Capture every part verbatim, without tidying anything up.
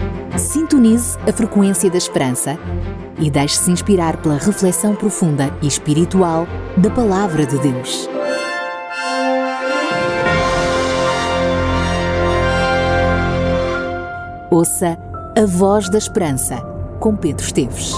Sintonize a frequência da esperança e deixe-se inspirar pela reflexão profunda e espiritual da Palavra de Deus. Ouça a Voz da Esperança, com Pedro Esteves.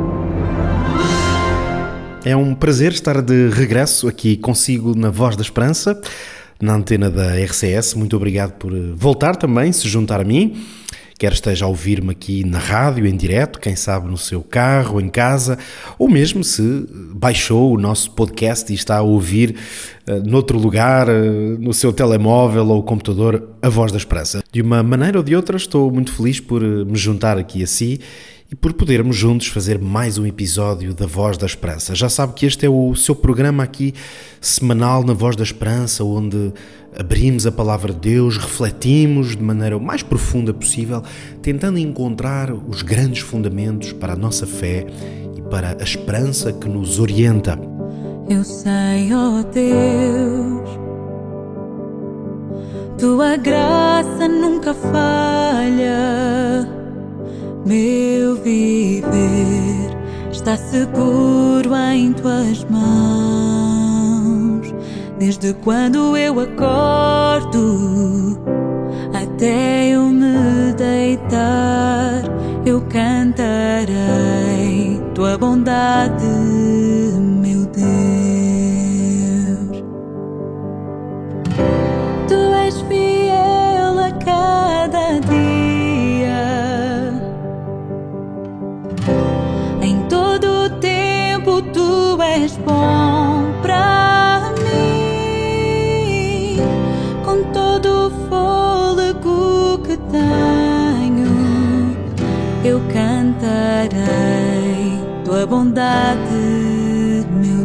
É um prazer estar de regresso aqui consigo na Voz da Esperança, na antena da R C S. Muito obrigado por voltar também, se juntar a mim. Quer esteja a ouvir-me aqui na rádio, em direto, quem sabe no seu carro, em casa, ou mesmo se baixou o nosso podcast e está a ouvir uh, noutro lugar, uh, no seu telemóvel ou computador, a Voz da Esperança. De uma maneira ou de outra, estou muito feliz por uh, me juntar aqui a si e por podermos juntos fazer mais um episódio da Voz da Esperança. Já sabe que este é o seu programa aqui semanal na Voz da Esperança, onde abrimos a Palavra de Deus, refletimos de maneira o mais profunda possível, tentando encontrar os grandes fundamentos para a nossa fé e para a esperança que nos orienta. Eu sei, ó Deus, Tua graça nunca falha. Meu viver está seguro em Tuas mãos. Desde quando eu acordo até eu me deitar, eu cantarei Tua bondade, meu Deus. Tu és fiel a cada dia, em todo o tempo Tu és bom pra mim. Com todo o fôlego que tenho, eu cantarei Tua bondade, meu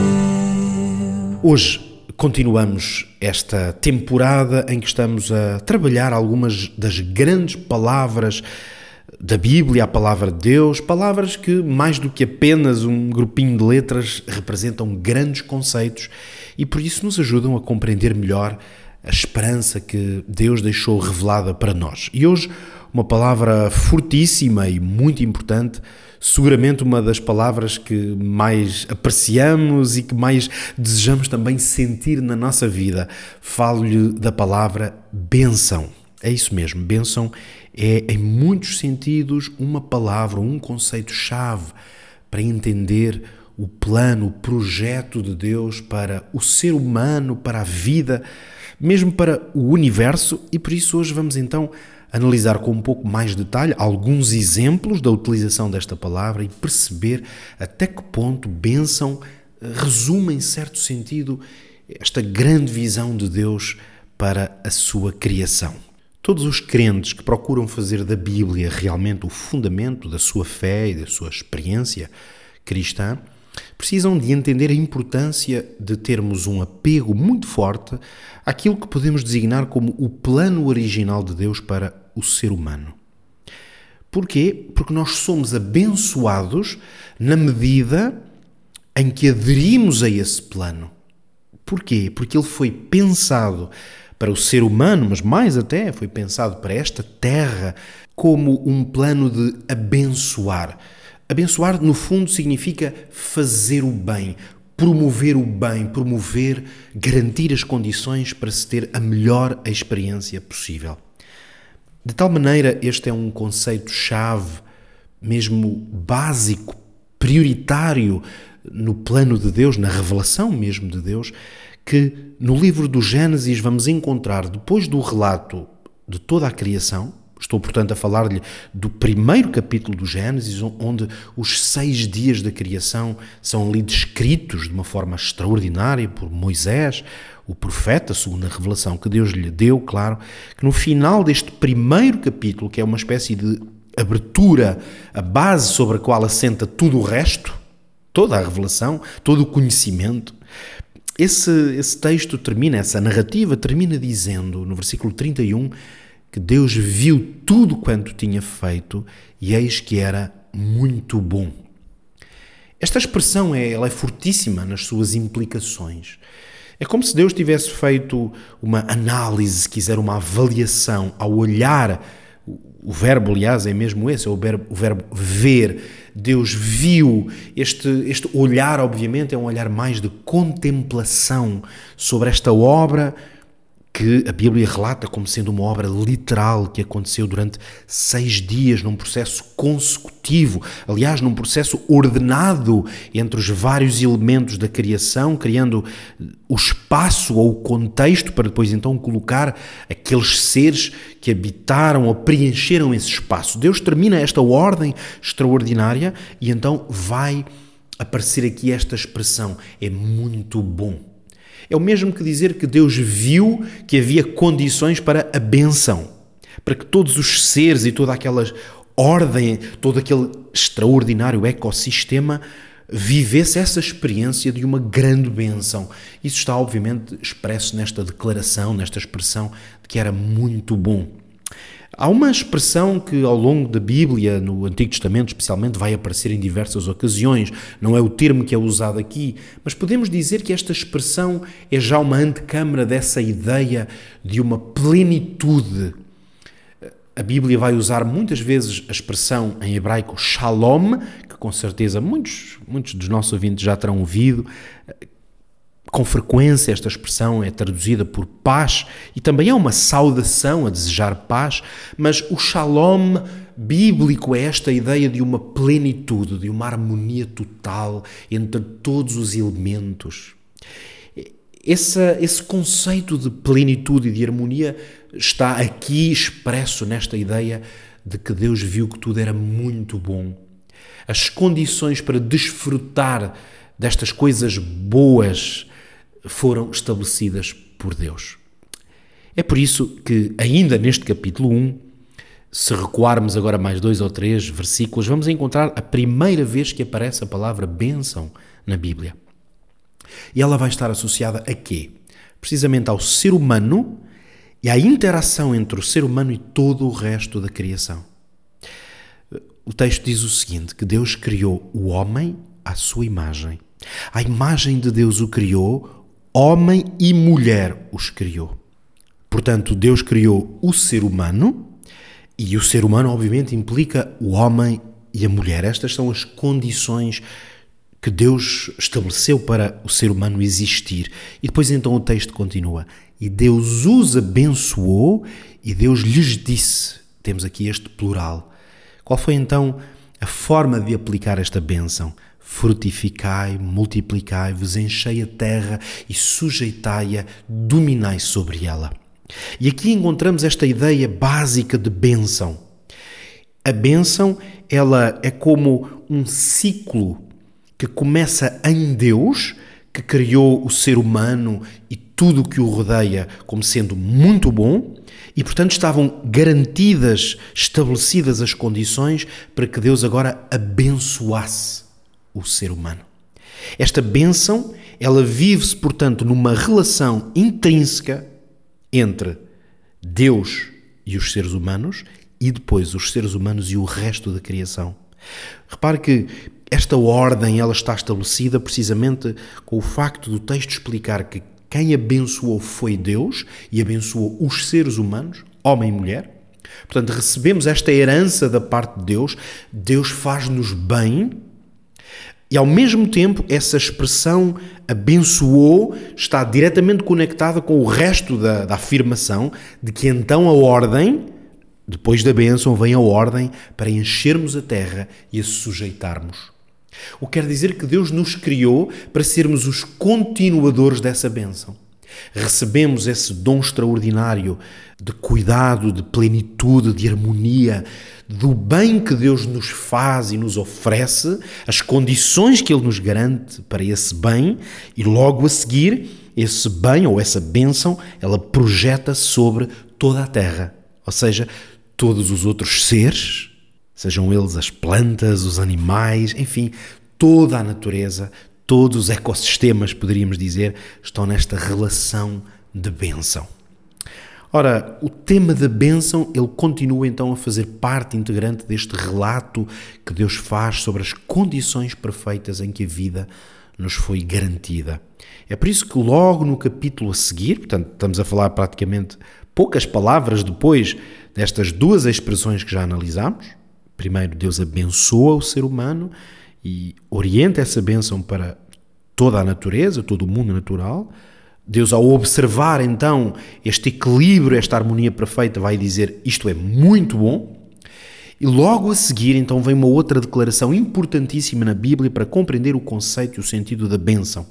Deus. Hoje continuamos esta temporada em que estamos a trabalhar algumas das grandes palavras da Bíblia, a Palavra de Deus, palavras que, mais do que apenas um grupinho de letras, representam grandes conceitos e por isso nos ajudam a compreender melhor a esperança que Deus deixou revelada para nós. E hoje, uma palavra fortíssima e muito importante, seguramente uma das palavras que mais apreciamos e que mais desejamos também sentir na nossa vida. Falo-lhe da palavra bênção. É isso mesmo, bênção é, em muitos sentidos, uma palavra, um conceito-chave para entender o plano, o projeto de Deus para o ser humano, para a vida, mesmo para o universo, e por isso hoje vamos então analisar com um pouco mais de detalhe alguns exemplos da utilização desta palavra e perceber até que ponto bênção resume em certo sentido esta grande visão de Deus para a sua criação. Todos os crentes que procuram fazer da Bíblia realmente o fundamento da sua fé e da sua experiência cristã precisam de entender a importância de termos um apego muito forte àquilo que podemos designar como o plano original de Deus para o ser humano. Porquê? Porque nós somos abençoados na medida em que aderimos a esse plano. Porquê? Porque ele foi pensado para o ser humano, mas mais até, foi pensado para esta terra como um plano de abençoar. Abençoar, no fundo, significa fazer o bem, promover o bem, promover, garantir as condições para se ter a melhor experiência possível. De tal maneira, este é um conceito-chave, mesmo básico, prioritário no plano de Deus, na revelação mesmo de Deus, que no livro do Gênesis vamos encontrar, depois do relato de toda a criação. Estou, portanto, a falar-lhe do primeiro capítulo do Gênesis, onde os seis dias da criação são ali descritos de uma forma extraordinária por Moisés, o profeta, segundo a revelação que Deus lhe deu, claro, que no final deste primeiro capítulo, que é uma espécie de abertura, a base sobre a qual assenta tudo o resto, toda a revelação, todo o conhecimento, esse, esse texto termina, essa narrativa termina dizendo, no versículo trinta e um, que Deus viu tudo quanto tinha feito e eis que era muito bom. Esta expressão é, ela é fortíssima nas suas implicações. É como se Deus tivesse feito uma análise, se quiser, uma avaliação ao olhar O verbo, aliás, é mesmo esse, é o verbo, o verbo ver. Deus viu. Este, este olhar, obviamente, é um olhar mais de contemplação sobre esta obra que a Bíblia relata como sendo uma obra literal que aconteceu durante seis dias num processo consecutivo, aliás, num processo ordenado entre os vários elementos da criação, criando o espaço ou o contexto para depois então colocar aqueles seres que habitaram ou preencheram esse espaço. Deus termina esta ordem extraordinária e então vai aparecer aqui esta expressão: é muito bom. É o mesmo que dizer que Deus viu que havia condições para a bênção, para que todos os seres e toda aquela ordem, todo aquele extraordinário ecossistema vivesse essa experiência de uma grande bênção. Isso está obviamente expresso nesta declaração, nesta expressão de que era muito bom. Há uma expressão que ao longo da Bíblia, no Antigo Testamento especialmente, vai aparecer em diversas ocasiões. Não é o termo que é usado aqui, mas podemos dizer que esta expressão é já uma antecâmara dessa ideia de uma plenitude. A Bíblia vai usar muitas vezes a expressão em hebraico shalom, que com certeza muitos, muitos dos nossos ouvintes já terão ouvido. Com frequência esta expressão é traduzida por paz e também é uma saudação a desejar paz, mas o shalom bíblico é esta ideia de uma plenitude, de uma harmonia total entre todos os elementos. Esse, esse conceito de plenitude e de harmonia está aqui expresso nesta ideia de que Deus viu que tudo era muito bom. As condições para desfrutar destas coisas boas foram estabelecidas por Deus. É por isso que, ainda neste capítulo um, se recuarmos agora mais dois ou três versículos, vamos encontrar a primeira vez que aparece a palavra bênção na Bíblia. E ela vai estar associada a quê? Precisamente ao ser humano e à interação entre o ser humano e todo o resto da criação. O texto diz o seguinte, que Deus criou o homem à sua imagem. À imagem de Deus o criou, homem e mulher os criou. Portanto, Deus criou o ser humano e o ser humano, obviamente, implica o homem e a mulher. Estas são as condições que Deus estabeleceu para o ser humano existir. E depois então o texto continua. E Deus os abençoou e Deus lhes disse. Temos aqui este plural. Qual foi então a forma de aplicar esta bênção? Frutificai, multiplicai-vos, enchei a terra e sujeitai-a, dominai sobre ela. E aqui encontramos esta ideia básica de bênção. A bênção, ela é como um ciclo que começa em Deus, que criou o ser humano e tudo o que o rodeia como sendo muito bom, e portanto estavam garantidas, estabelecidas as condições para que Deus agora abençoasse o ser humano. Esta bênção, ela vive-se, portanto, numa relação intrínseca entre Deus e os seres humanos e depois os seres humanos e o resto da criação. Repare que esta ordem, ela está estabelecida precisamente com o facto do texto explicar que quem abençoou foi Deus e abençoou os seres humanos, homem e mulher. Portanto, recebemos esta herança da parte de Deus. Deus faz-nos bem. E, ao mesmo tempo, essa expressão abençoou está diretamente conectada com o resto da, da afirmação de que então a ordem, depois da bênção, vem a ordem para enchermos a terra e a sujeitarmos. O que quer dizer que Deus nos criou para sermos os continuadores dessa bênção. Recebemos esse dom extraordinário de cuidado, de plenitude, de harmonia, do bem que Deus nos faz e nos oferece, as condições que Ele nos garante para esse bem, e logo a seguir, esse bem ou essa bênção, ela projeta sobre toda a terra, ou seja, todos os outros seres, sejam eles as plantas, os animais, enfim, toda a natureza, todos os ecossistemas, poderíamos dizer, estão nesta relação de bênção. Ora, o tema da bênção, ele continua então a fazer parte integrante deste relato que Deus faz sobre as condições perfeitas em que a vida nos foi garantida. É por isso que logo no capítulo a seguir, portanto estamos a falar praticamente Poucas palavras depois destas duas expressões que já analisámos. Primeiro, Deus abençoa o ser humano e orienta essa bênção para toda a natureza, todo o mundo natural. Deus, ao observar então este equilíbrio, esta harmonia perfeita, vai dizer: isto é muito bom. E logo a seguir, então, vem uma outra declaração importantíssima na Bíblia para compreender o conceito e o sentido da bênção.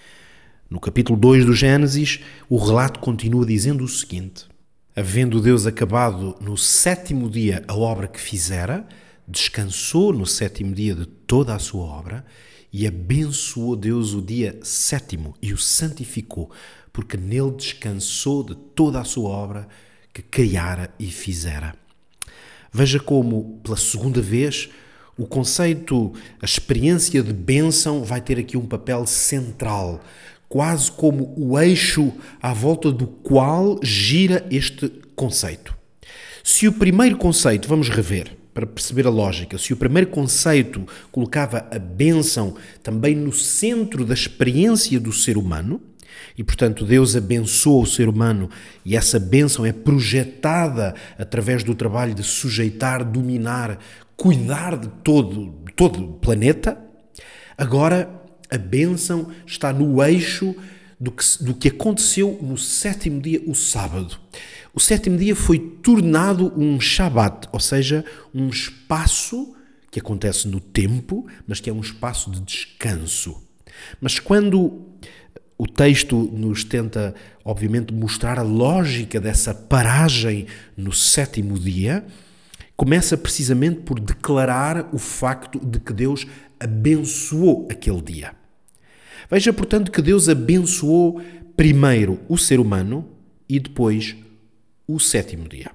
No capítulo dois do Gênesis, o relato continua dizendo o seguinte: havendo Deus acabado no sétimo dia a obra que fizera, descansou no sétimo dia de toda a sua obra, e abençoou Deus o dia sétimo e o santificou, porque nele descansou de toda a sua obra que criara e fizera. Veja como, pela segunda vez, o conceito, a experiência de bênção vai ter aqui um papel central, quase como o eixo à volta do qual gira este conceito. Se o primeiro conceito, vamos rever, para perceber a lógica, se o primeiro conceito colocava a bênção também no centro da experiência do ser humano, e portanto Deus abençoa o ser humano e essa bênção é projetada através do trabalho de sujeitar, dominar, cuidar de todo, de todo o planeta, agora a bênção está no eixo do que, do que aconteceu no sétimo dia, o sábado. O sétimo dia foi tornado um Shabat, ou seja, um espaço que acontece no tempo, mas que é um espaço de descanso. Mas quando o texto nos tenta, obviamente, mostrar a lógica dessa paragem no sétimo dia, começa precisamente por declarar o facto de que Deus abençoou aquele dia. Veja, portanto, que Deus abençoou primeiro o ser humano e depois o sétimo dia.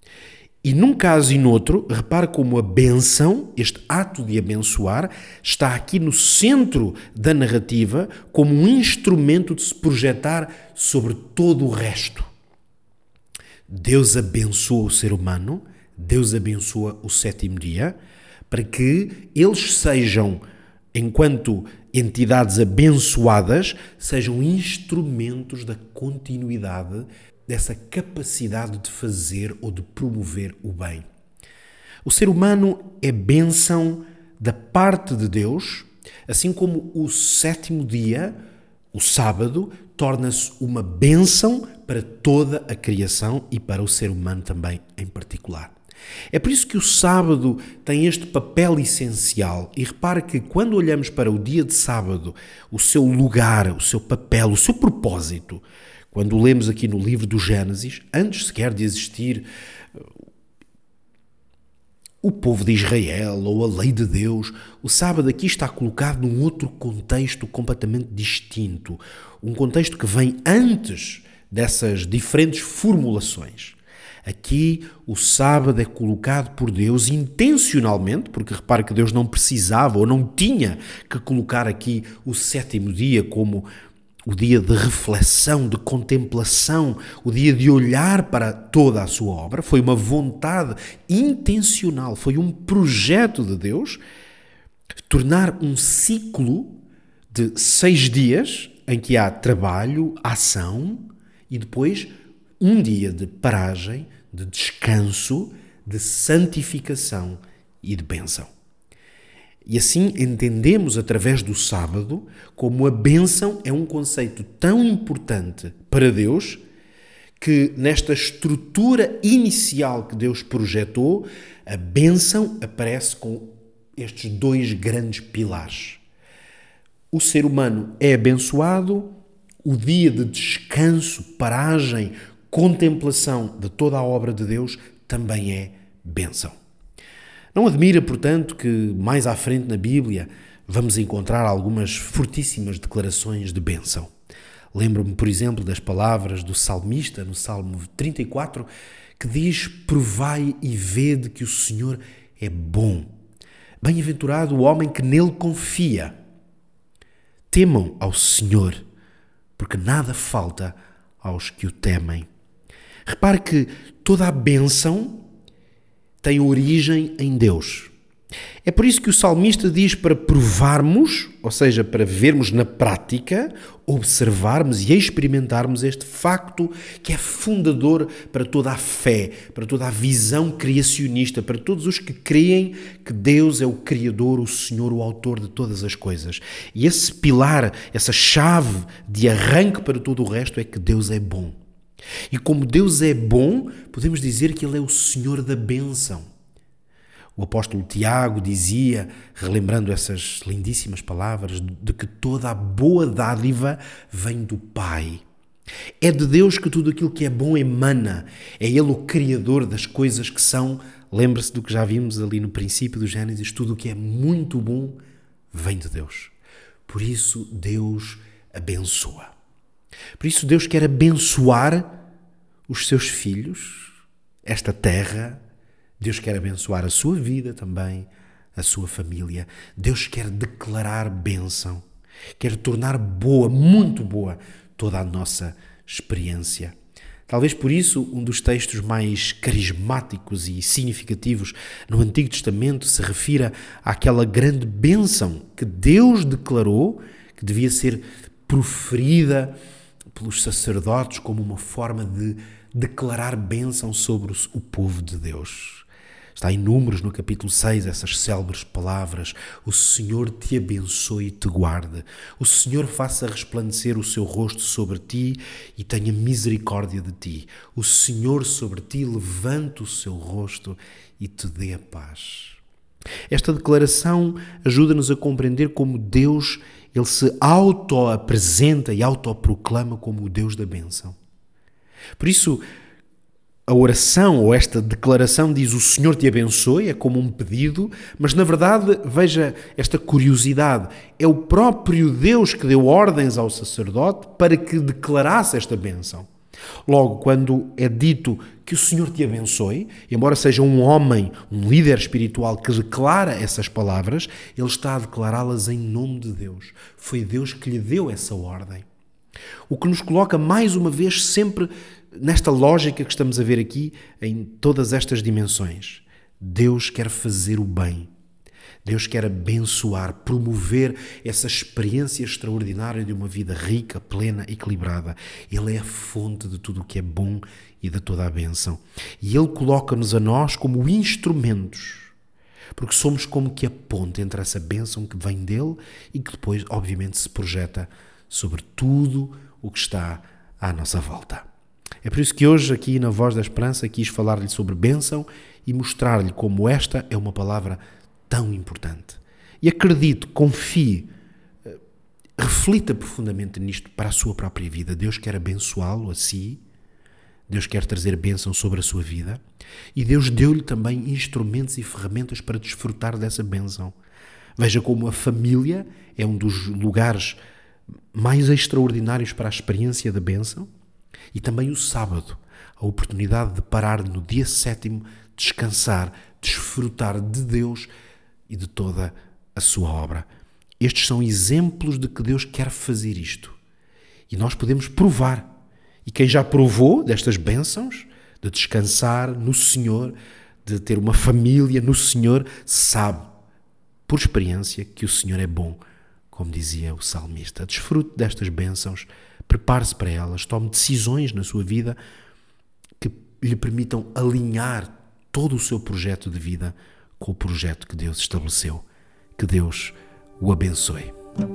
E num caso e noutro, repare como a bênção, este ato de abençoar, está aqui no centro da narrativa como um instrumento de se projetar sobre todo o resto. Deus abençoa o ser humano, Deus abençoa o sétimo dia, para que eles sejam, enquanto entidades abençoadas, sejam instrumentos da continuidade dessa capacidade de fazer ou de promover o bem. O ser humano é bênção da parte de Deus, assim como o sétimo dia, o sábado, torna-se uma bênção para toda a criação e para o ser humano também em particular. É por isso que o sábado tem este papel essencial. E repare que quando olhamos para o dia de sábado, o seu lugar, o seu papel, o seu propósito, quando lemos aqui no livro do Gênesis, antes sequer de existir o povo de Israel ou a lei de Deus, o sábado aqui está colocado num outro contexto completamente distinto. Um contexto que vem antes dessas diferentes formulações. Aqui o sábado é colocado por Deus intencionalmente, porque repare que Deus não precisava ou não tinha que colocar aqui o sétimo dia como o dia de reflexão, de contemplação, o dia de olhar para toda a sua obra. Foi uma vontade intencional, foi um projeto de Deus tornar um ciclo de seis dias em que há trabalho, ação e depois um dia de paragem, de descanso, de santificação e de bênção. E assim entendemos através do sábado como a bênção é um conceito tão importante para Deus que nesta estrutura inicial que Deus projetou, a bênção aparece com estes dois grandes pilares. O ser humano é abençoado, o dia de descanso, paragem, contemplação de toda a obra de Deus também é bênção. Não admira, portanto, que mais à frente na Bíblia vamos encontrar algumas fortíssimas declarações de bênção. Lembro-me, por exemplo, das palavras do salmista no Salmo trinta e quatro, que diz: provai e vede que o Senhor é bom. Bem-aventurado o homem que nele confia. Temam ao Senhor, porque nada falta aos que o temem. Repare que toda a bênção tem origem em Deus. É por isso que o salmista diz para provarmos, ou seja, para vermos na prática, observarmos e experimentarmos este facto que é fundador para toda a fé, para toda a visão criacionista, para todos os que creem que Deus é o Criador, o Senhor, o Autor de todas as coisas. E esse pilar, essa chave de arranque para todo o resto é que Deus é bom. E como Deus é bom, podemos dizer que Ele é o Senhor da bênção. O apóstolo Tiago dizia, relembrando essas lindíssimas palavras, de que toda a boa dádiva vem do Pai. É de Deus que tudo aquilo que é bom emana. É Ele o Criador das coisas que são, lembre-se do que já vimos ali no princípio do Gênesis, tudo o que é muito bom vem de Deus. Por isso Deus abençoa. Por isso Deus quer abençoar os seus filhos, esta terra. Deus quer abençoar a sua vida também, a sua família. Deus quer declarar bênção, quer tornar boa, muito boa, toda a nossa experiência. Talvez por isso um dos textos mais carismáticos e significativos no Antigo Testamento se refira àquela grande bênção que Deus declarou, que devia ser proferida pelos sacerdotes como uma forma de declarar bênção sobre o povo de Deus. Está em Números, no capítulo seis, essas célebres palavras: o Senhor te abençoe e te guarde, o Senhor faça resplandecer o seu rosto sobre ti e tenha misericórdia de ti, o Senhor sobre ti levante o seu rosto e te dê a paz. Esta declaração ajuda-nos a compreender como Deus ele se auto-apresenta e auto-proclama como o Deus da bênção. Por isso, a oração ou esta declaração diz o Senhor te abençoe, é como um pedido, mas na verdade, veja esta curiosidade, é o próprio Deus que deu ordens ao sacerdote para que declarasse esta bênção. Logo, quando é dito que o Senhor te abençoe, embora seja um homem, um líder espiritual que declara essas palavras, ele está a declará-las em nome de Deus. Foi Deus que lhe deu essa ordem. O que nos coloca mais uma vez sempre nesta lógica que estamos a ver aqui, em todas estas dimensões. Deus quer fazer o bem. Deus quer abençoar, promover essa experiência extraordinária de uma vida rica, plena, equilibrada. Ele é a fonte de tudo o que é bom e de toda a bênção. E Ele coloca-nos a nós como instrumentos, porque somos como que a ponte entre essa bênção que vem dele e que depois, obviamente, se projeta sobre tudo o que está à nossa volta. É por isso que hoje, aqui na Voz da Esperança, quis falar-lhe sobre bênção e mostrar-lhe como esta é uma palavra tão importante. E acredite, confie, reflita profundamente nisto para a sua própria vida. Deus quer abençoá-lo a si, Deus quer trazer bênção sobre a sua vida e Deus deu-lhe também instrumentos e ferramentas para desfrutar dessa bênção. Veja como a família é um dos lugares mais extraordinários para a experiência da bênção. E também o sábado, a oportunidade de parar no dia sétimo, descansar, desfrutar de Deus e de toda a sua obra. Estes são exemplos de que Deus quer fazer isto. E nós podemos provar. E quem já provou destas bênçãos, de descansar no Senhor, de ter uma família no Senhor, sabe, por experiência, que o Senhor é bom, como dizia o salmista. Desfrute destas bênçãos, prepare-se para elas, tome decisões na sua vida que lhe permitam alinhar todo o seu projeto de vida com o projeto que Deus estabeleceu. Que Deus o abençoe.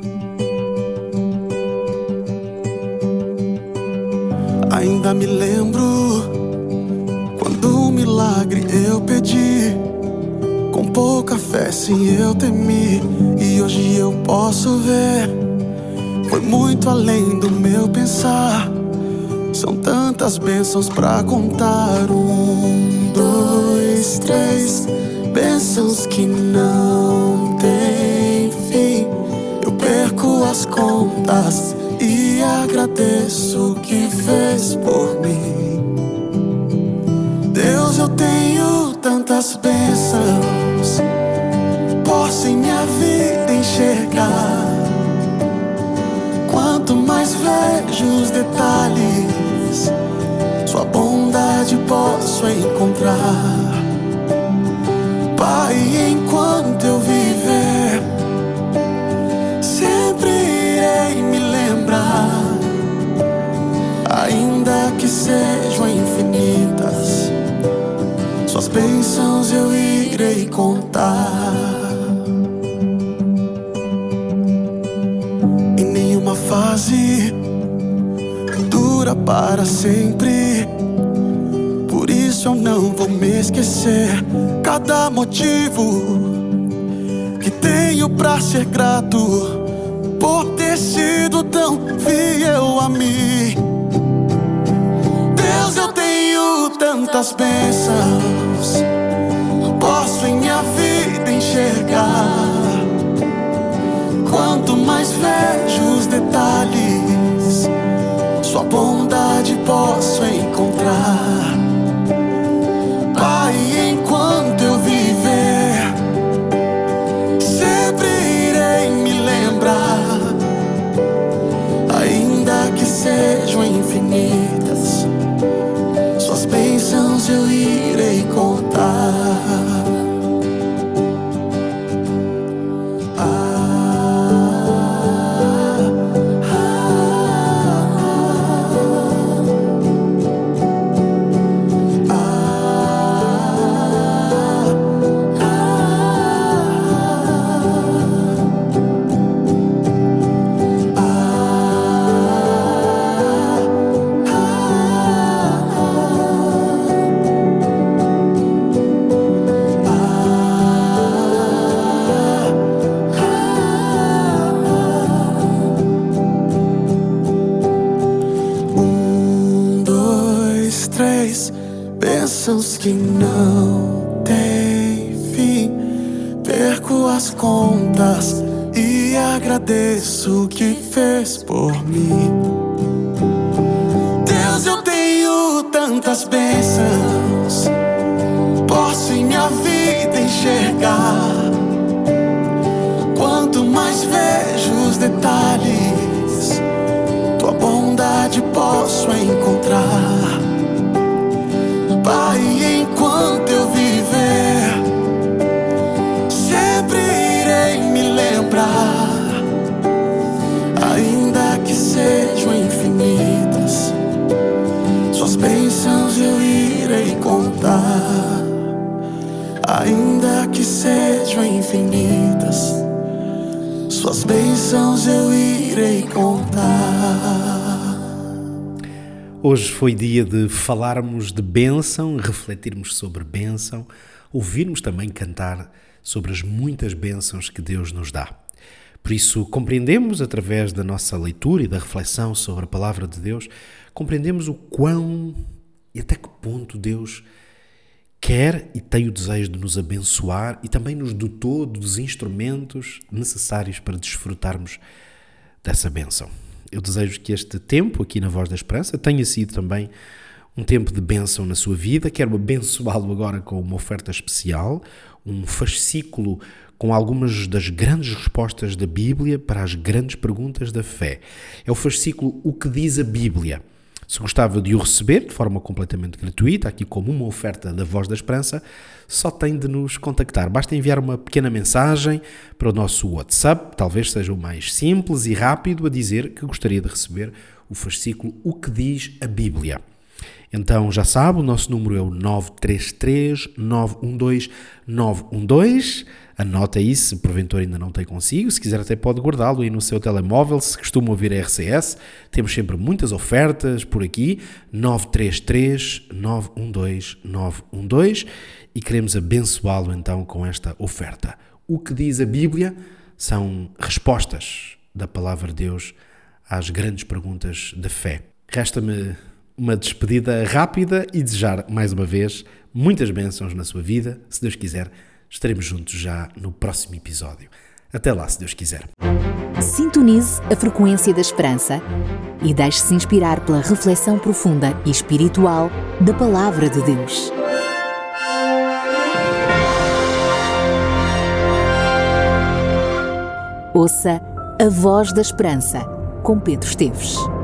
Ainda me lembro quando um milagre eu pedi, com pouca fé sim eu temi, e hoje eu posso ver, foi muito além do meu pensar. São tantas bênçãos pra contar. Um, dois, três bênçãos que não tem fim. Eu perco as contas e agradeço o que fez por mim. Deus, eu tenho tantas bênçãos, posso em minha vida enxergar. Quanto mais vejo os detalhes, sua bondade posso encontrar. Pai, enquanto eu irei contar. E nenhuma fase dura para sempre, por isso eu não vou me esquecer. Cada motivo que tenho pra ser grato por ter sido tão fiel a mim. Deus, eu tenho tantas bênçãos, posso em minha vida enxergar. Quanto mais vejo os detalhes, sua bondade posso encontrar. Pai, enquanto eu viver, sempre irei me lembrar, ainda que sejam infinitas, suas bênçãos eu irei contar. Bênçãos que não têm fim, perco as contas e agradeço o que fez por mim. Deus, eu tenho tantas bênçãos, posso em minha vida enxergar. Quanto mais vejo os detalhes, tua bondade posso encontrar. Pai, enquanto eu viver, sempre irei me lembrar, ainda que sejam infinitas, suas bênçãos eu irei contar. Ainda que sejam infinitas, suas bênçãos eu irei contar. Hoje foi dia de falarmos de bênção, refletirmos sobre bênção, ouvirmos também cantar sobre as muitas bênçãos que Deus nos dá. Por isso, compreendemos através da nossa leitura e da reflexão sobre a palavra de Deus, compreendemos o quão e até que ponto Deus quer e tem o desejo de nos abençoar e também nos dotou dos instrumentos necessários para desfrutarmos dessa bênção. Eu desejo que este tempo aqui na Voz da Esperança tenha sido também um tempo de bênção na sua vida. Quero abençoá-lo agora com uma oferta especial, um fascículo com algumas das grandes respostas da Bíblia para as grandes perguntas da fé. É o fascículo O que diz a Bíblia. Se gostava de o receber de forma completamente gratuita, aqui como uma oferta da Voz da Esperança, só tem de nos contactar. Basta enviar uma pequena mensagem para o nosso WhatsApp, talvez seja o mais simples e rápido, a dizer que gostaria de receber o fascículo O que diz a Bíblia. Então já sabe, o nosso número é o nove três três, nove um dois, nove um dois. Anota aí se porventura ainda não tem consigo. Se quiser até pode guardá-lo aí no seu telemóvel. Se costuma ouvir a R C S, temos sempre muitas ofertas por aqui. nove três três, nove um dois, nove um dois. E queremos abençoá-lo então com esta oferta. O que diz a Bíblia são respostas da palavra de Deus às grandes perguntas da fé. Resta-me uma despedida rápida e desejar mais uma vez muitas bênçãos na sua vida. Se Deus quiser, estaremos juntos já no próximo episódio. Até lá, se Deus quiser. Sintonize a frequência da esperança e deixe-se inspirar pela reflexão profunda e espiritual da Palavra de Deus. Ouça a Voz da Esperança, com Pedro Esteves.